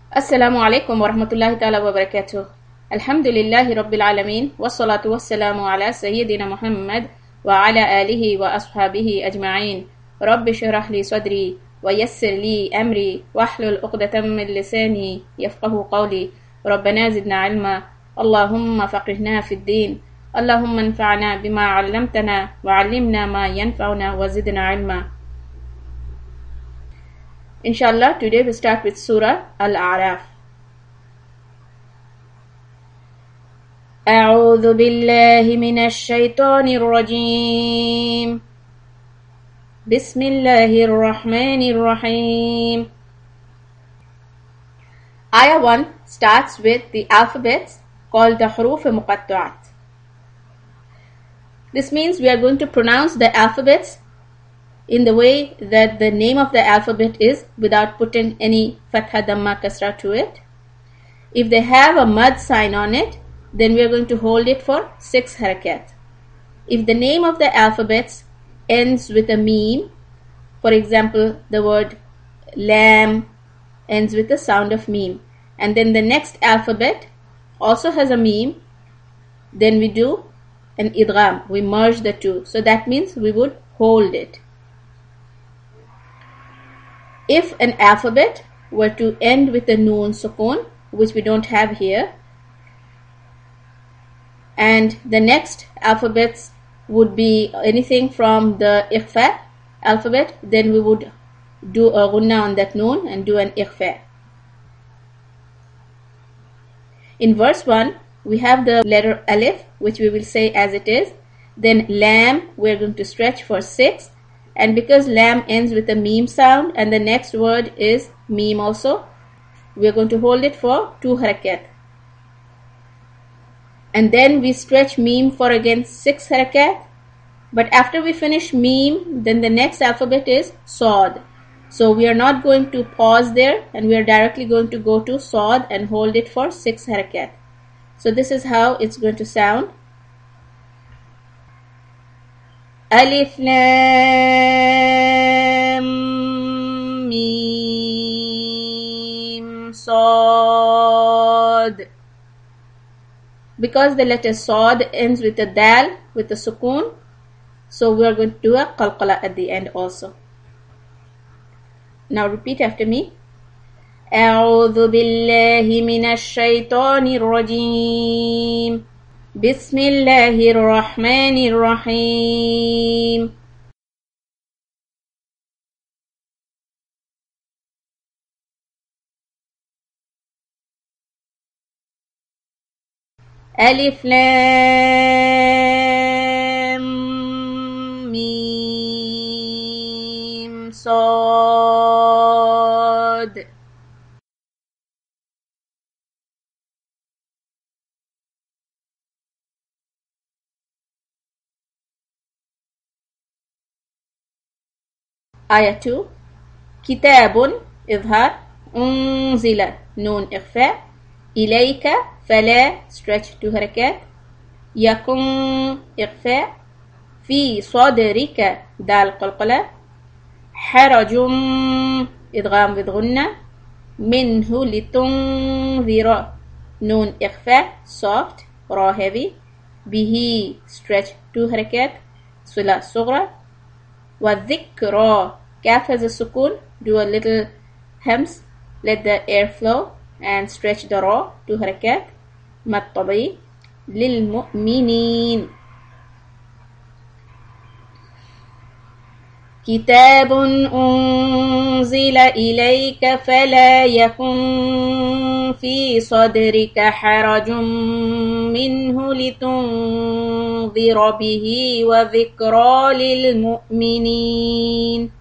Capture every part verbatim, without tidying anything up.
Assalamu alaikum wa rahmatullahi ta'ala wa barakatuh. Alhamdulillahi rabbil alameen. Wassalatu wassalamu ala sayyidina Muhammad wa ala alihi wa ashabihi ajma'een. Rabbi shrah li sadri wa yassir li amri wahlul uqdatam min lisani yafqahu qawli. Rabbana zidna ilma. Allahumma faqihna fid din. Allahumma anfa'na bima 'allamtana wa 'allimna ma yanfa'una wa zidna ilma. Inshallah, today we start with Surah Al-A'raf. أعوذ بالله من الشيطان الرجيم بسم الله الرحمن الرحيم. Ayah one starts with the alphabets called the Huruf Muqatta'at. This means we are going to pronounce the alphabets in the way that the name of the alphabet is without putting any fatha, dhamma, kasra to it. If they have a mad sign on it, then we are going to hold it for six harakat. If the name of the alphabets ends with a meme, for example, the word lam ends with the sound of meme, and then the next alphabet also has a meme, then we do an idgham, we merge the two. So that means we would hold it. If an alphabet were to end with a noon sukoon, which we don't have here, and the next alphabets would be anything from the ikhfa alphabet, then we would do a gunna on that noon and do an ikhfa. In verse one, we have the letter alif, which we will say as it is. Then lam, we are going to stretch for six. And because lam ends with a meme sound and the next word is meme also, we are going to hold it for two harakat. And then we stretch meme for again six harakat. But after we finish meme, then the next alphabet is sod. So we are not going to pause there, and we are directly going to go to sod and hold it for six harakat. So this is how it's going to sound. Alif Lam Mim Sad. Because the letter Sad ends with a dal with a sukoon, so we are going to do a qalqala at the end also. Now repeat after me. أعوذ بالله من الشيطان الرجيم بسم الله الرحمن الرحيم. ألف لام ميم صاد. Ayah two. Kitabun izhar, unzila noon ikhfa, ilayka fala stretch two harakat, yakun ikhfa, fi sadrika dal qalqala, harajum idgham with gunna, minhu litunzira noon ikhfa soft, ra heavy, bihi stretch two harakat, sula sughra, wa dhikra kaf has a sukoon, do a little hems, let the air flow and stretch the ra two harakat, mat tabi, lil mu'minin. كتاب أنزل إليك فلا يكن في صدرك حرج منه لتنذر به وذكرى للمؤمنين.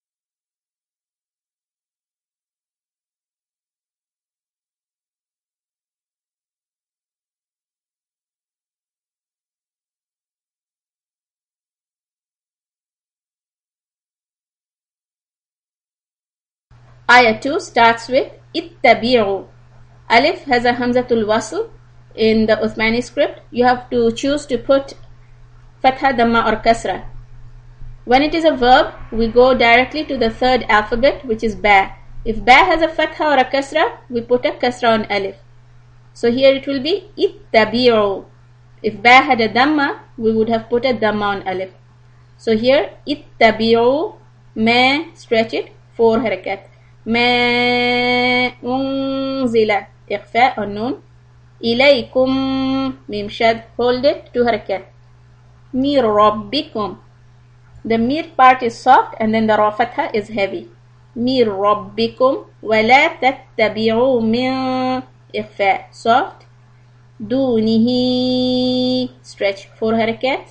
Ayah two starts with ittabi'u. Alif has a hamzatul wasl. In the Uthmani script, you have to choose to put fatha, dhamma or kasra. When it is a verb, we go directly to the third alphabet, which is ba. If ba has a fatha or a kasra, we put a kasra on alif. So here it will be ittabi'u. If ba had a dhamma, we would have put a dhamma on alif. So here ittabi'u, ma, stretch it, four harakat. Ma unzila, ikhfa on noon. Ilaykum, mim shad, hold it, two harakat. Mir rabbikum. The mir part is soft and then the ra fatha is heavy. Mir rabbikum wa la tattabi'u min, ikhfa, soft. Dunihi, stretch, four harakat.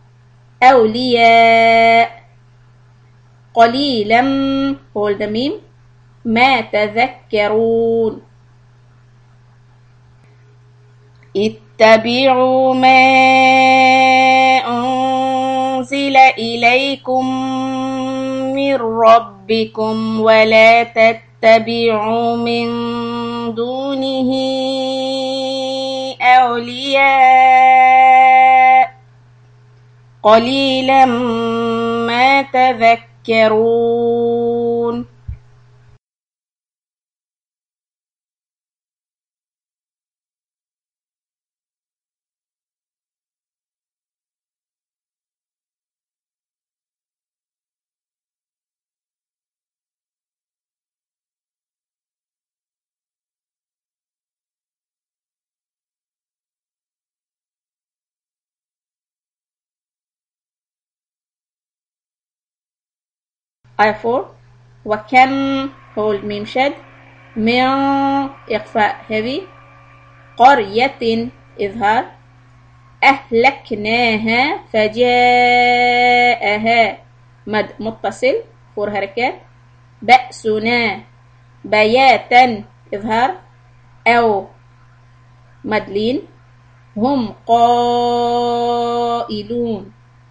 Awliya, qalilan, hold the mim. Ma tadhakkarun. Ittabi'u ma unzila ilaykum min rabbikum wa la tattabi'u min dunihi awliya qalilan ma tadhakkarun. Ayah four. Wakam, hold mim shad. Min, ikhfa, heavy. Qaryatin, izhar. Ahlaknaha, faja'aha, mad muttasil, four harakat. Ba'suna, bayatan, izhar. Aw, mad lin. Hum qailun.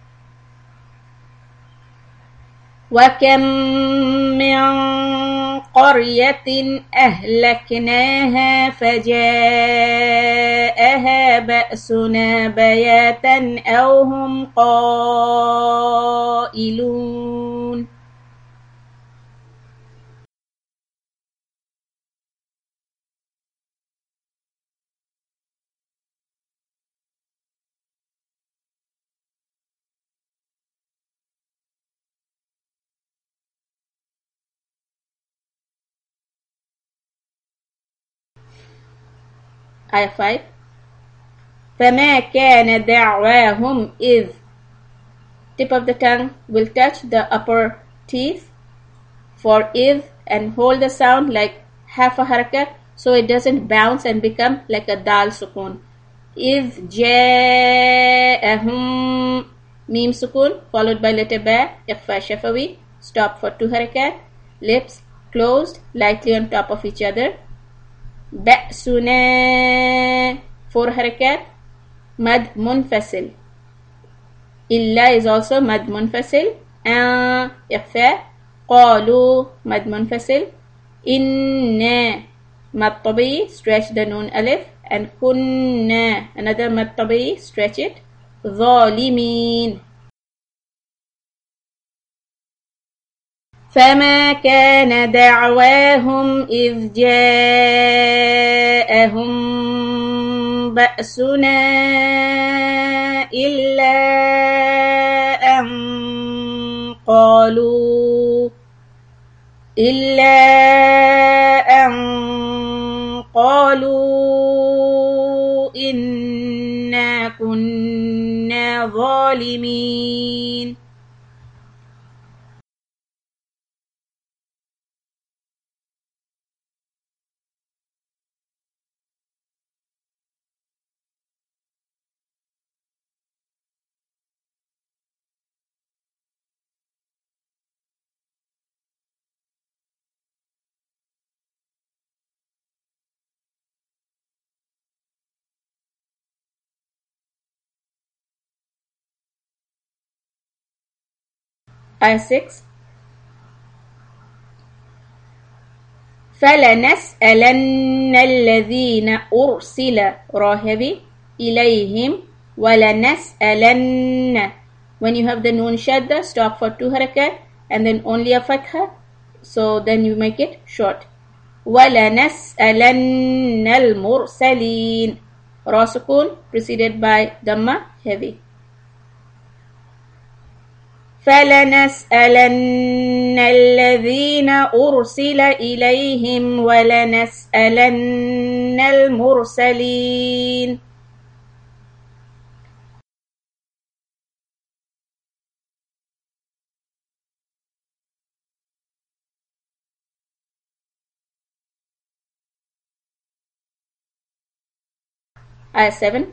وكم من قرية أهلكناها فجاءها بأسنا بياتا أو هم قائلون. Ayah five. فما كان دعواهم إذ, tip of the tongue will touch the upper teeth for إذ and hold the sound like half a harakat so it doesn't bounce and become like a dal sukun. إذ جاءهم, mim sukun followed by letter ba, ikhfa shafawi, stop for two harakat, lips closed lightly on top of each other. Ba'suna, four harakat, mad munfasil. Illa is also mad munfasil. An, ikhfa. Qalu, mad munfasil. Inna, mad tabi, stretch the noon alif. And kunna, another mad tabi, stretch it. Zalimin. فما كان دعواهم إذ جاءهم بأسنا إلا أن قالوا إلا أن قالوا إنا كنا ظالمين. Ayah six. فَلَنَسْأَلَنَّ الَّذِينَ أُرْسِلَ ra heavy إِلَيْهِمْ وَلَنَسْأَلَنَّ. When you have the noon shadda, stop for two harakat and then only a fatha. so then you make it short. وَلَنَسْأَلَنَّ الْمُرْسَلِينَ. Ra sukun preceded by Dhamma heavy. فَلَنَسْأَلَنَّ الَّذِينَ أُرْسِلَ إِلَيْهِمْ وَلَنَسْأَلَنَّ الْمُرْسَلِينَ. Ayah seven.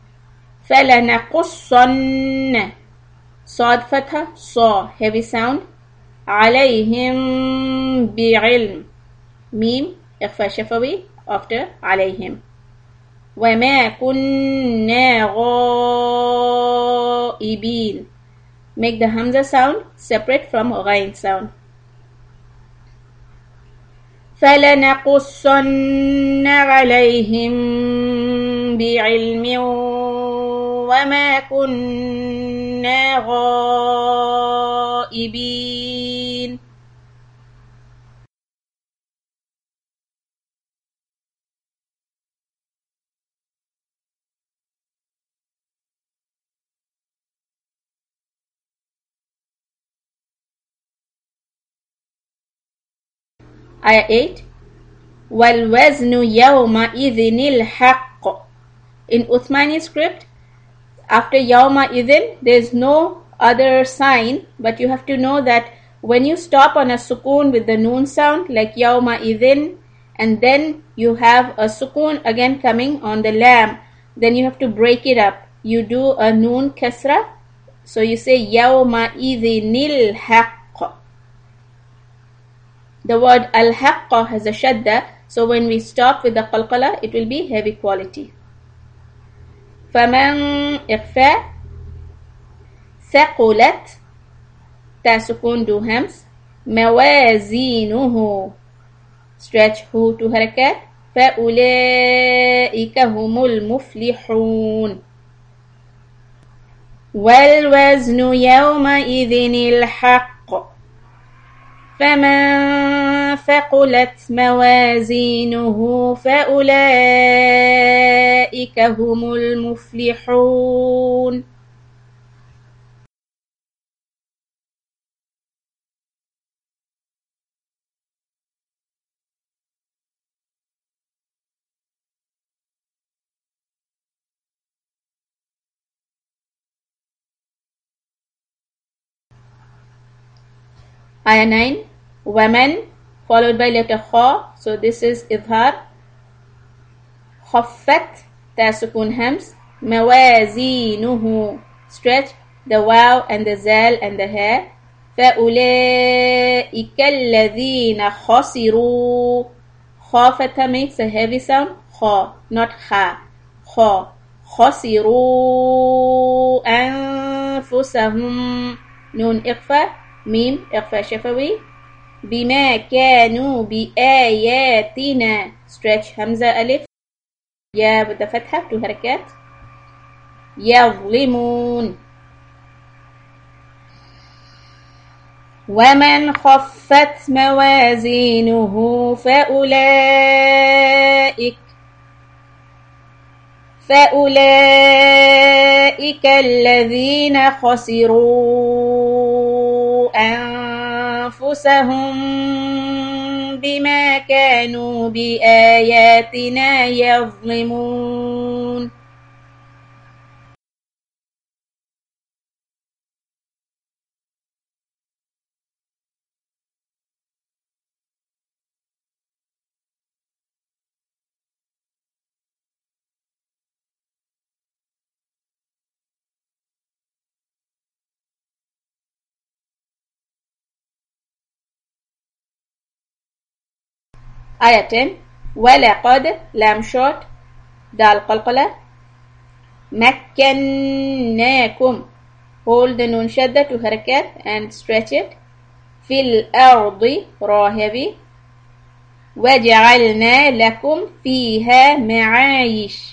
فَلَنَقُصَّنَّ. Sad fatha, saw, heavy sound. عَلَيْهِمْ بِعِلْمٍ. Mim, إخفاء شفوي after عليهم. وَمَا كُنَّا غَائِبِينَ. Make the Hamza sound separate from Ghain sound. فَلَنَقُصَّنَّ عَلَيْهِمْ بِعِلْمٍ وَمَا كُنَّا غَائِبِينَ. Ayah eight. وَالْوَزْنُ يَوْمَئِذٍ الْحَقُّ. In Uthmani script, after Yawma idhin, there is no other sign, but you have to know that when you stop on a sukoon with the noon sound, like Yawma idhin, and then you have a sukoon again coming on the lam, then you have to break it up. You do a noon kasra, so you say Yawma idhinil haqq. The word al-haqqa has a shadda, so when we stop with the qalqala, it will be heavy quality. فَمَنْ إِخْفَاء. ثَقُلَتْ. Ta sukun do hams. مَوَازِينُهُ. Stretch hu to harakat. فَأُولَئِكَ هُمُ الْمُفْلِحُونَ. وَالْوَزْنُ يَوْمَئِذٍ الْحَقُّ. فَمَنْ ثَقُلَتْ مَوَازِينُهُ فَأُولَئِكَ هُمُ الْمُفْلِحُونَ. Ayah nine. Waman followed by letter Kha. So this is Idhar. Khaffat. Ta sukun hams. Mawazinuhu. Stretch the waw and the zal and the ha. فَأُولَئِكَ الَّذِينَ خَسِرُوا. Kha fatha makes a heavy sound. Kha, not kha. Kha. خَسِرُوا أَنفُسَهُمْ. Noon ikhfa. Mim ikhfa shafawi. بِمَا كَانُوا بِآيَاتِنَا. Stretch Hamza alif. Ya with the fatha, two harakat. يَظْلِمُونَ. وَمَنْ خَفَّتْ مَوَازِينُهُ فَأُولَئِكَ فَأُولَئِكَ الَّذِينَ خَسِرُوا أَنفُسَهُمْ بِمَا كَانُوا بِآيَاتِنَا يَظْلِمُونَ. Ayah ten. وَلَقَدْ lam short. Dal qalqala. مَكَّنَّاكُمْ. Hold the noon shadda to harakat and stretch it. فِي الْأَرْضِ ra heavy. وَجَعَلْنَا لَكُمْ فِيهَا مَعَايِشْ.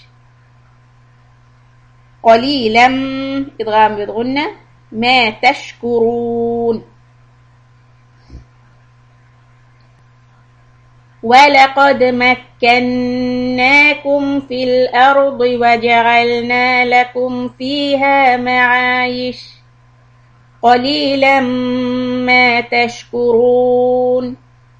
قَلِيلًا إدغام بالغنة. مَا تَشْكُرُونَ. ولقد مكناكم في الأرض وجعلنا لكم فيها معايش قليلا ما تشكرون.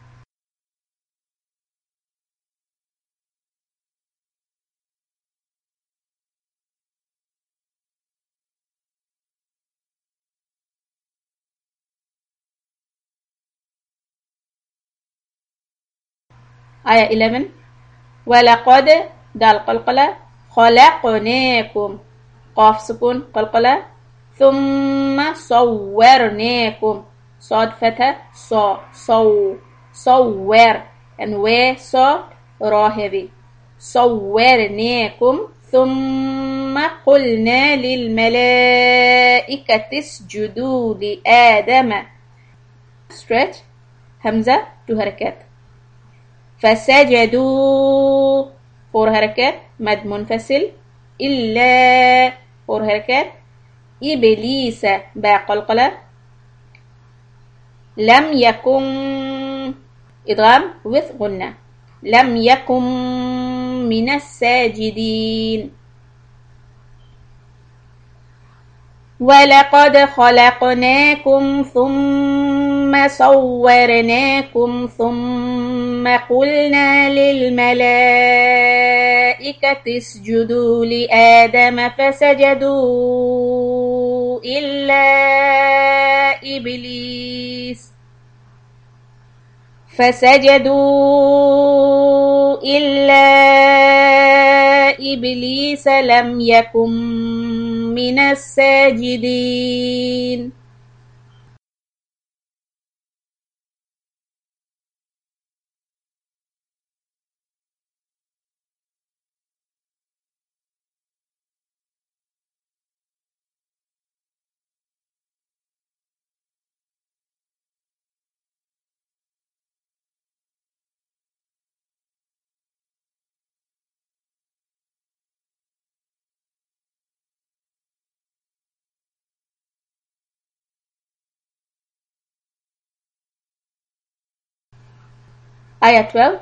آية eleven. ولقد دال قلقلة خلقناكم قاف سكون قلقلة ثم صورناكم صاد فتح صو صو صور and where صاد راهبي صورناكم ثم قلنا للملائكة اسجدوا لآدم stretch همزة two حركات فسجدوا four حركات مد منفصل إلا four حركات إبليس باء قلقلة لم يكن إدغام with غنة لم يكن من الساجدين. ولقد خلقناكم ثم صورناكم ثم قلنا للملائكة اسجدوا لآدم فسجدوا إلا إبليس فسجدوا إلا إبليس لم يكن من الساجدين. آية twelve.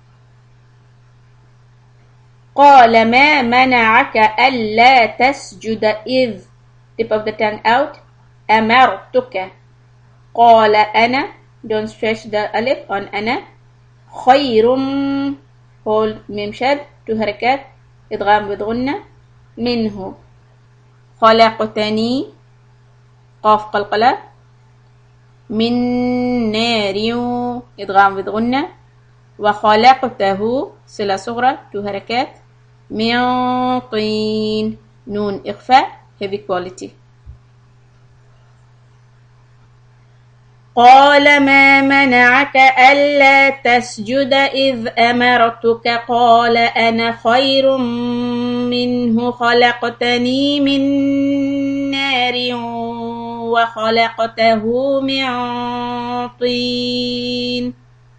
قال ما منعك ألا تسجد إذ tip of the tongue out أمرتك قال أنا don't stretch the alif on أنا خير hold ميم شد two حركات إدغام بغنة منه خلقتني قاف قلقلة من نار إدغام بغنة وخلقته صلة صغرى two حركات من طين نون إخفاء heavy quality. قال ما منعك ألا تسجد إذ أمرتك قال أنا خير منه خلقتني من نار وخلقته من طين.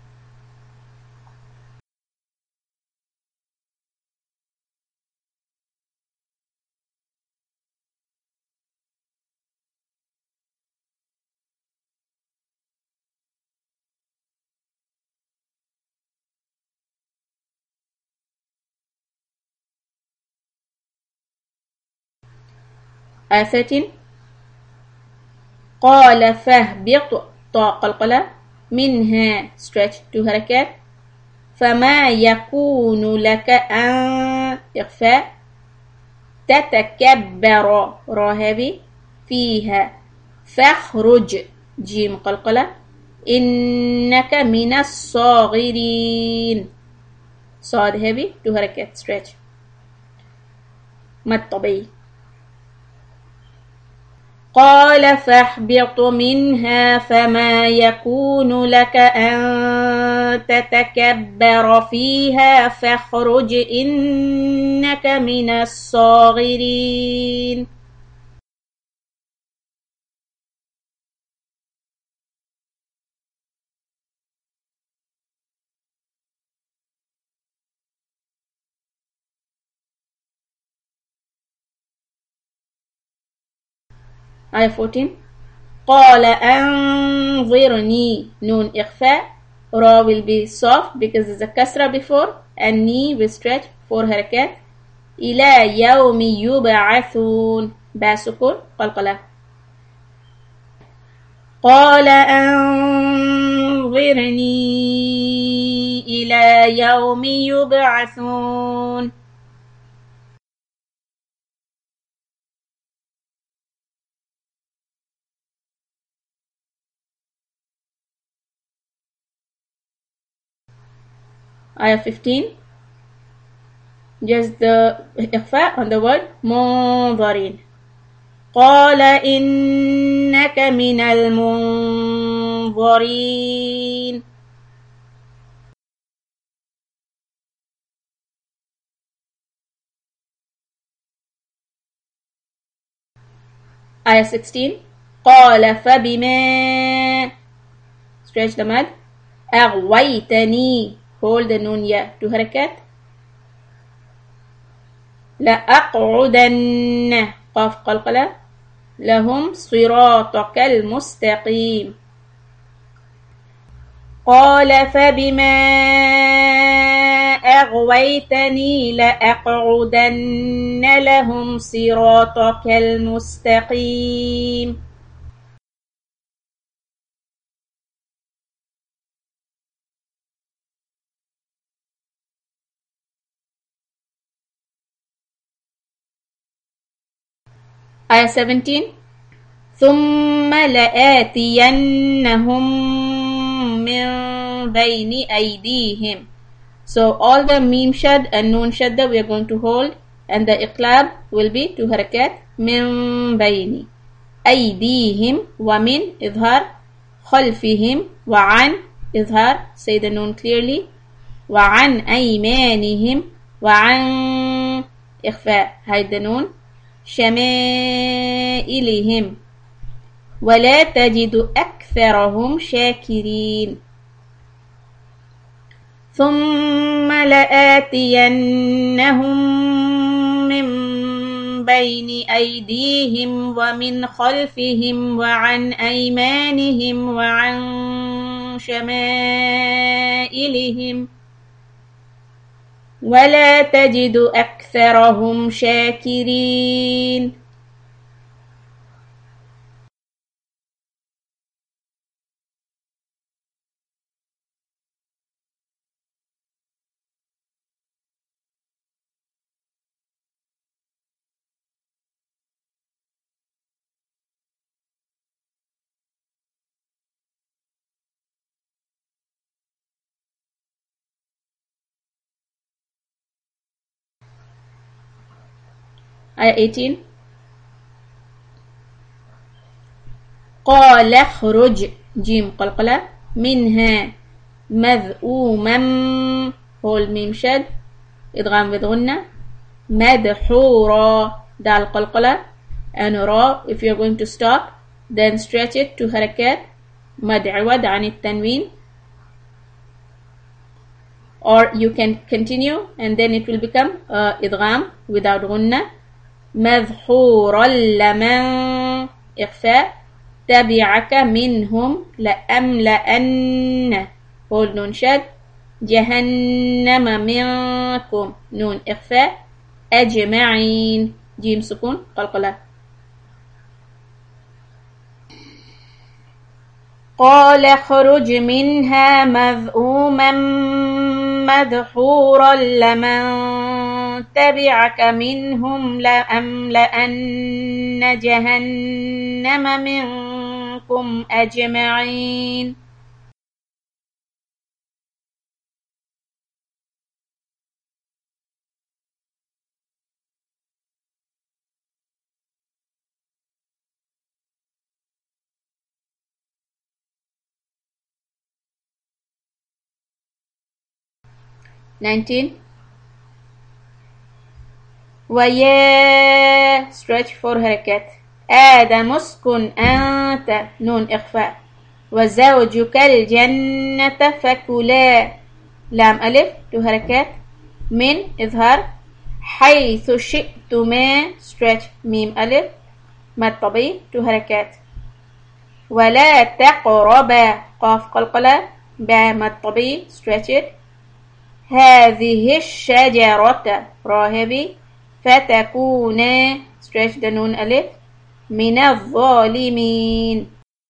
آية thirteen. قال فاهبط طاء قلقلة منها stretch two حركات فما يكون لك أن إخفاء تتكبر راهبي فيها فاخرج جيم قلقلة إنك من الصاغرين صاد هبي two حركات stretch مد طبيعي. قال فاهبط منها فما يكون لك أن تتكبر فيها فاخرج إنك من الصاغرين. آية fourteen. قال أنظرني نون إخفاء Ra will be soft because there's a kasra before, and ni will stretch four harakat. إلى يوم يبعثون با سكون قلقلة. قال أنظرني إلى يوم يبعثون. Ayah fifteen. Just the إخفاء on the word منظرين. قال إنك من المنظرين. Ayah sixteen. قال فبما stretch the mad أغويتني hold the nun ya two harakat. لأقعدن قاف قلقلة لهم صراطك المستقيم. قال فبما أغويتني لأقعدن لهم صراطك المستقيم. Ayah seventeen. ثم لآتينهم من بين أيديهم. So all the mim shad and nun shadda we are going to hold, and the iqlab will be two harakat. من بين أيديهم ومن إظهار خلفهم وعن إظهار say the nun clearly وعن أيمانهم وعن إخفاء hide the nun شمائلهم ولا تجد أكثرهم شاكرين. ثم لآتينهم من بين أيديهم ومن خلفهم وعن أيمانهم وعن شمائلهم ولا تجد أكثرهم شاكرين. Ayah eighteen. قال اخرج جيم قلقلة منها مذءوما hold ميم شد إدغام بغنة مدحورا دال قلقلة and را if you're going to stop then stretch it to harakat مدعود عن التنوين, or you can continue and then it will become uh, إدغام without غنة. مذحورا لمن إخفاء تبعك منهم لأملأن hold نون شد جهنم منكم نون إخفاء أجمعين جيم سكون قلقلة. قال اخرج منها مذءوما مدحورا لمن تبعك منهم لأملأن جهنم منكم أجمعين. nineteen. ويا stretch four harakat. آدم اسكن أنت نون إخفاء وزوجك الجنة فكلا لام ألف two harakat من إظهار حيث شئتما stretch ميم ألف مد طبيعي two harakat. ولا تقربا قاف قلقلة با مد طبيعي stretch it. هذه الشجرة را heavy. فتكون stretch the نون ألف من الظالمين.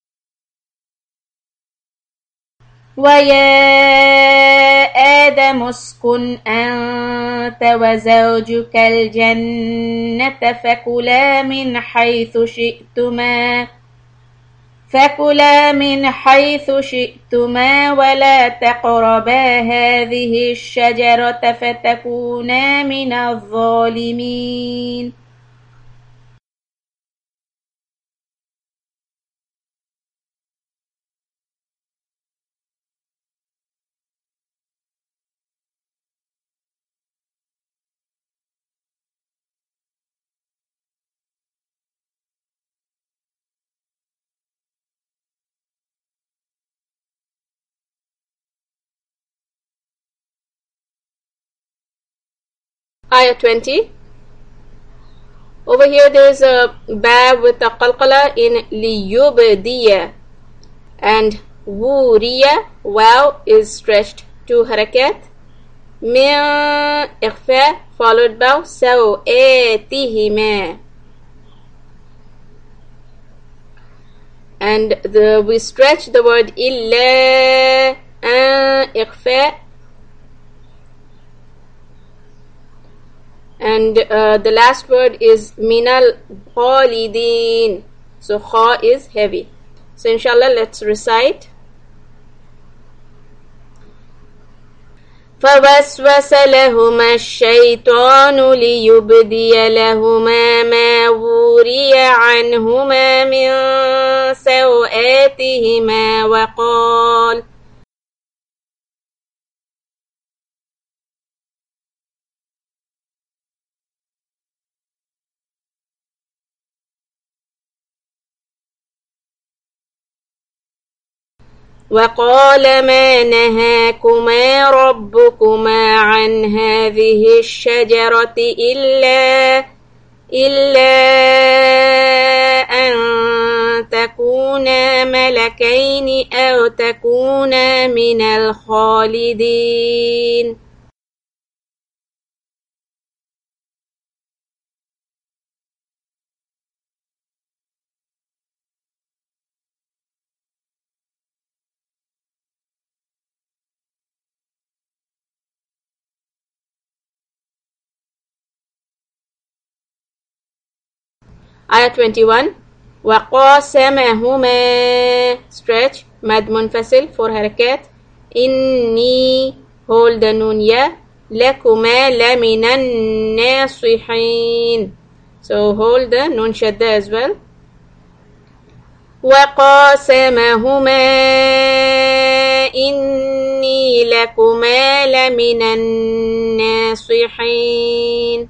ويا آدم اسكن أنت وزوجك الجنة فكلا من حيث شئتما فكلا من حيث شئتما ولا تقربا هذه الشجرة فتكونا من الظالمين. Ayah twenty. Over here there is a ba with a qalqala in liyubdiya, and wuriya, wow is stretched to harakat. Min ikhfa followed by sawatihima, and the we stretch the word illa an ikhfa. And uh, the last word is minal khalidin. So kha is heavy. So inshallah let's recite. فوسوس لهما الشيطان ليبدي لهما ما وري عنهما من سوآتهما وقال وقال ما نهاكما ربكما عن هذه الشجرة إلا إلا أن تكونا ملكين أو تكونا من الخالدين. Ayah twenty-one. وقاسمهما stretch مد منفصل for harakat. إني hold the nun ya لكما لمن الناصحين. So hold the nun shadda as well. وقاسمهما إني لكما لمن الناصحين.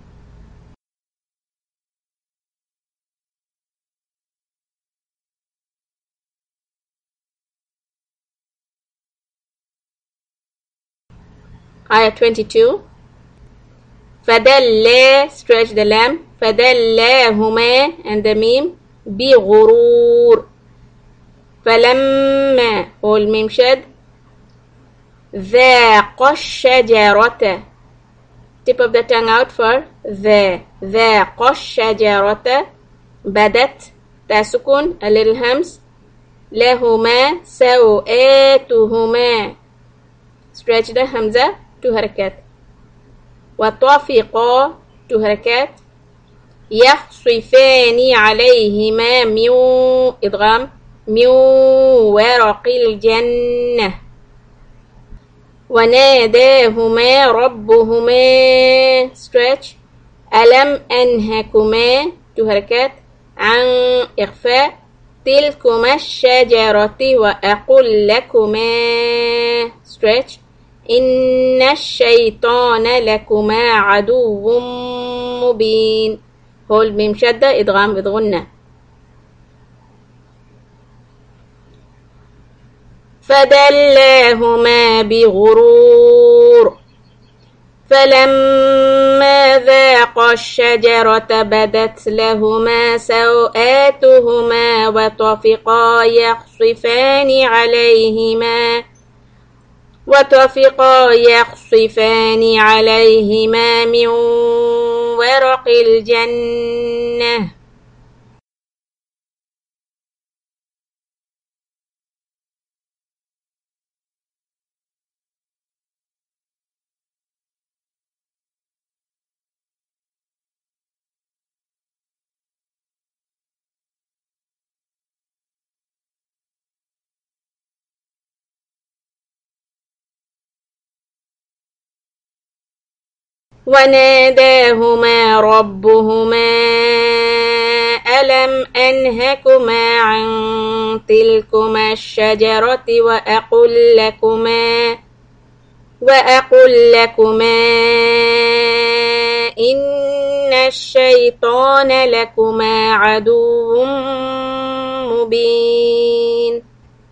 Ayah twenty-two. فدلا stretch the lam. فدلاهما and the mim بغرور. فلما hold mim shad. ذاق الشجرة tip of the tongue out for ذا. ذاق الشجرة بدت تسكن a little hams. لهما سوآتهما stretch the hamza to harakat. وطافقا to harakat. يخصفان عليهما من إدغام من ورق الجنة. وناداهما ربهما stretch. ألم أنهكما to harakat عن إخفاء تلكما الشجرة وأقل لكما stretch. إن الشيطان لكما عدو مبين. hold ميم شدة إدغام بغنة. فدلاهما بغرور. فلما ذاقا الشجرة بدت لهما سوآتهما وطفقا يخصفان عليهما وطفقا يخصفان عليهما من ورق الجنة وناداهما ربهما ألم أنهكما عن تلكما الشجرة وأقل لكما وأقل لكما إن الشيطان لكما عدو مبين.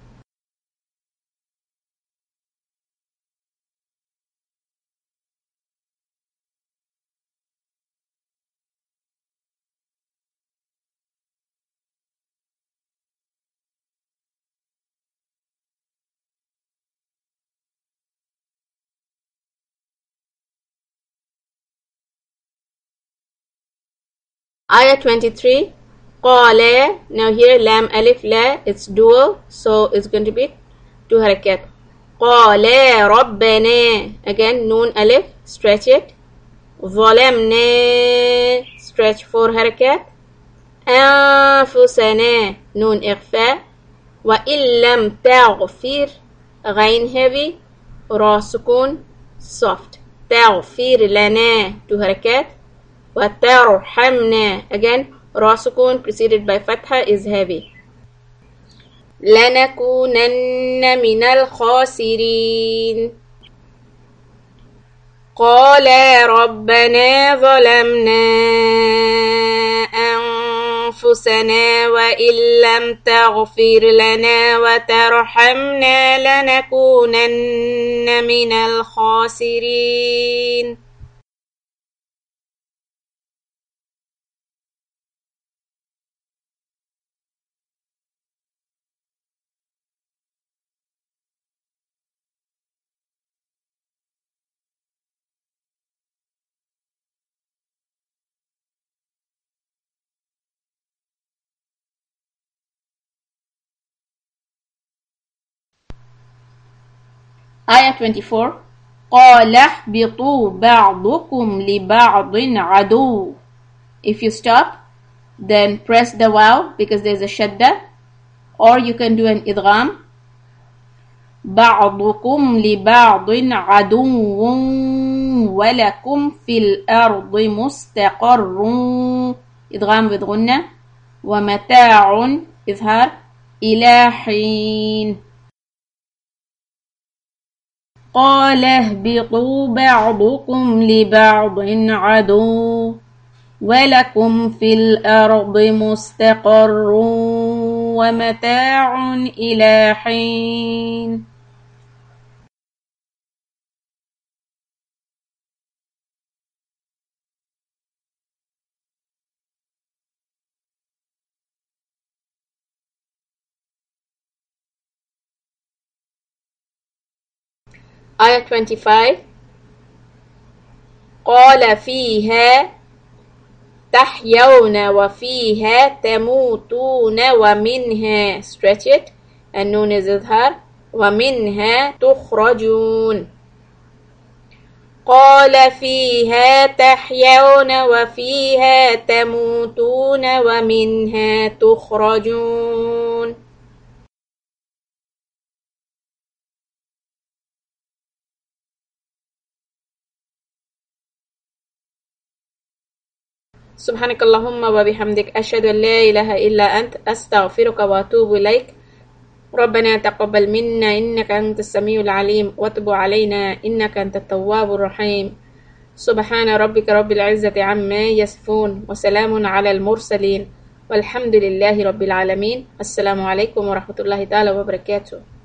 Ayah twenty-three. Qala. Now here lam alif la, it's dual, so it's going to be two harakat. Qala rabbana. Again noon alif, stretch it. ظلمنا, stretch four harakat. أنفسنا, noon ikhfa. وإن لم تغفر, غين heavy, را سكون, soft. تغفر لنا, two harakat. وترحمنا, again را سكون preceded by fatha is heavy. لنكونن من الخاسرين. قال ربنا ظلمنا أنفسنا وإن لم تغفر لنا وترحمنا لنكونن من الخاسرين. Ayah twenty-four. قَالَ اهْبِطُوا بَعْضُكُمْ لِبَعْضٍ عَدُوٌّ. If you stop, then press the waw because there's a shadda, or you can do an idgham. بَعْضُكُمْ لِبَعْضٍ عَدُوٌّ وَلَكُمْ فِي الْأَرْضِ مُسْتَقَرٌّ. idgham with غنة. وَمَتَاعٌ إظهار إِلَى حِينٍ. قال اهبطوا بعضكم لبعض عدو ولكم في الأرض مستقر ومتاع إلى حين. Ayah twenty-five. قال فيها تحيون وفيها تموتون ومنها, stretch it, and noon is إظهار, ومنها تخرجون. قال فيها تحيون وفيها تموتون ومنها تخرجون. سبحانك اللهم وبحمدك أشهد أن لا إله إلا أنت أستغفرك وأتوب إليك. ربنا تقبل منا إنك أنت السميع العليم وتب علينا إنك أنت التواب الرحيم. سبحان ربك رب العزة عما يصفون وسلام على المرسلين والحمد لله رب العالمين. السلام عليكم ورحمة الله تعالى وبركاته.